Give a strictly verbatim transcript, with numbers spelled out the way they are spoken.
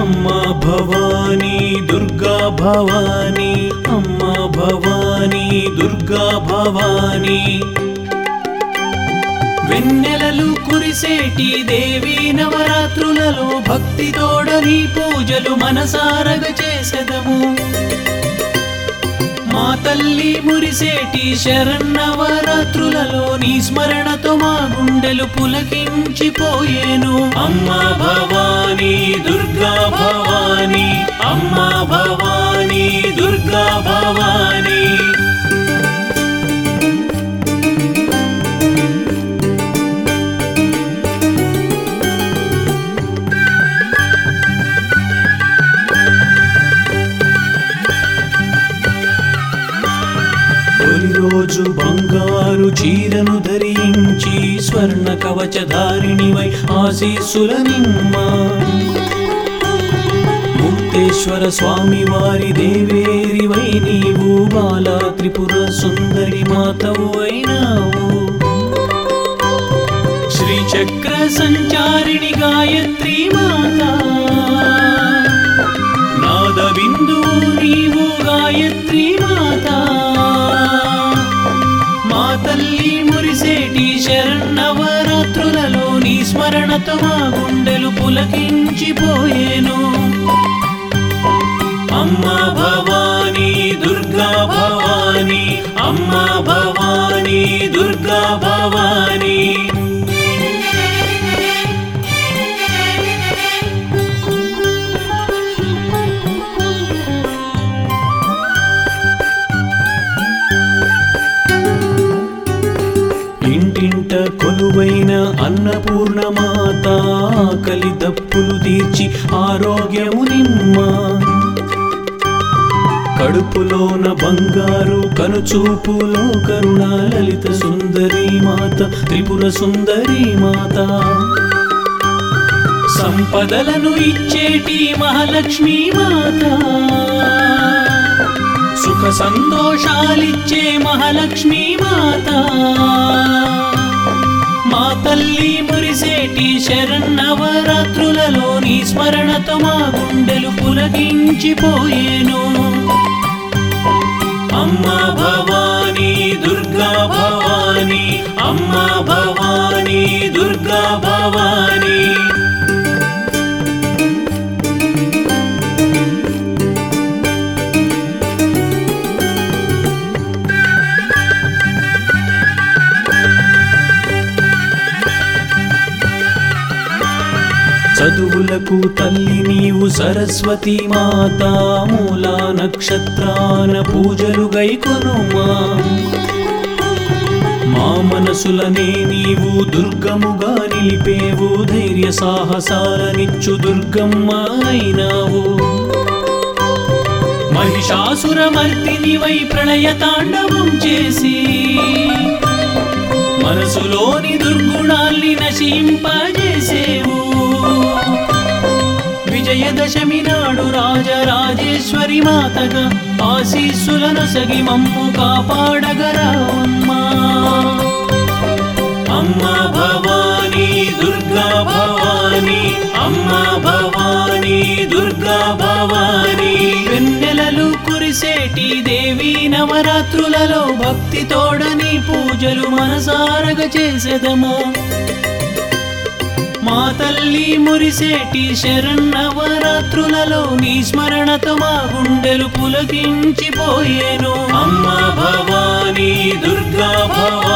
అమ్మా భవానీ దుర్గా భవానీ, అమ్మా భవానీ దుర్గా భవానీ. వెన్నెలలు కురిసేటి దేవి నవరాత్రులలో భక్తి తోడని పూజలు మనసారగ చేసెదము. మా తల్లి మురిసేటి శరన్నవరాత్రులలో నీ స్మరణతో మా గుండెలు పులకించిపోయేను. అమ్మా భవానీ దుర్గా భవానీ, అమ్మా భవానీ దుర్గా భవానీ. రోజు బంగారు చీరను ధరించి స్వర్ణ కవచధారిణివై ఆశీస్సులనిమ్మ. ముక్తేశ్వర స్వామి వారి దేవేరివై నీవు బాలా త్రిపుర సుందరి మాతవు అయినావు. శ్రీచక్ర సంచారిణి గాయత్రి మాత, నాద బిందువు నీవు గాయత్రి మాత. మా తల్లి మురిసేటి శరన్నవరాత్రులలో నీ స్మరణతో మా గుండెలు పులకించిపోయేను. అమ్మా భవానీ దుర్గా భవానీ, అమ్మా భవానీ దుర్గా భవానీ. ఇంటింట కొలువైన అన్నపూర్ణమాత, ఆకలి దప్పులు తీర్చి ఆరోగ్యము నిమ్మ. కడుపులోన బంగారు కనుచూపులో కరుణ లలిత సుందరి మాత, త్రిపుర సుందరి మాత. సంపదలను ఇచ్చేటి మహాలక్ష్మీ మాత, సుఖ సంతోషాలిచ్చే మహాలక్ష్మీ మాత. మా తల్లి మురిసేటి శరన్నవరాత్రులలో నీ స్మరణతో మా గుండెలు పులకించిపోయేను. అమ్మా భవానీ దుర్గా భవానీ, అమ్మా భవానీ దుర్గా భవానీ. చదువులకు తల్లి నీవు సరస్వతి మాత, మూలా నక్షత్రాన పూజలు గైకొనుమా. మా మనసులనే నీవు దుర్గముగా నిలిపేవు, ధైర్య సాహసాలనిచ్చు దుర్గమ్మ అయినావు. మహిషాసురమర్దినివై ప్రళయ తాండవం చేసి మనసులోని దుర్గుణాల్ని నశింపజేసేవు. విజయదశమి నాడు రాజరాజేశ్వరి మాతగా ఆశీస్సులను సగి మమ్ము కాపాడగరావమ్మా. అమ్మా భవానీ దుర్గా భవానీ, అమ్మా భవానీ దుర్గా భవానీ. వెన్నెలలు కురిసేటి దేవి నవరాత్రులలో భక్తి తోడని పూజలు మనసారగ చేసెదము. మా తల్లి మురిసేటి శరన్నవరాత్రులలో నీ స్మరణతో మా గుండెలు పులకించిపోయేను. అమ్మా భవానీ దుర్గా భవానీ.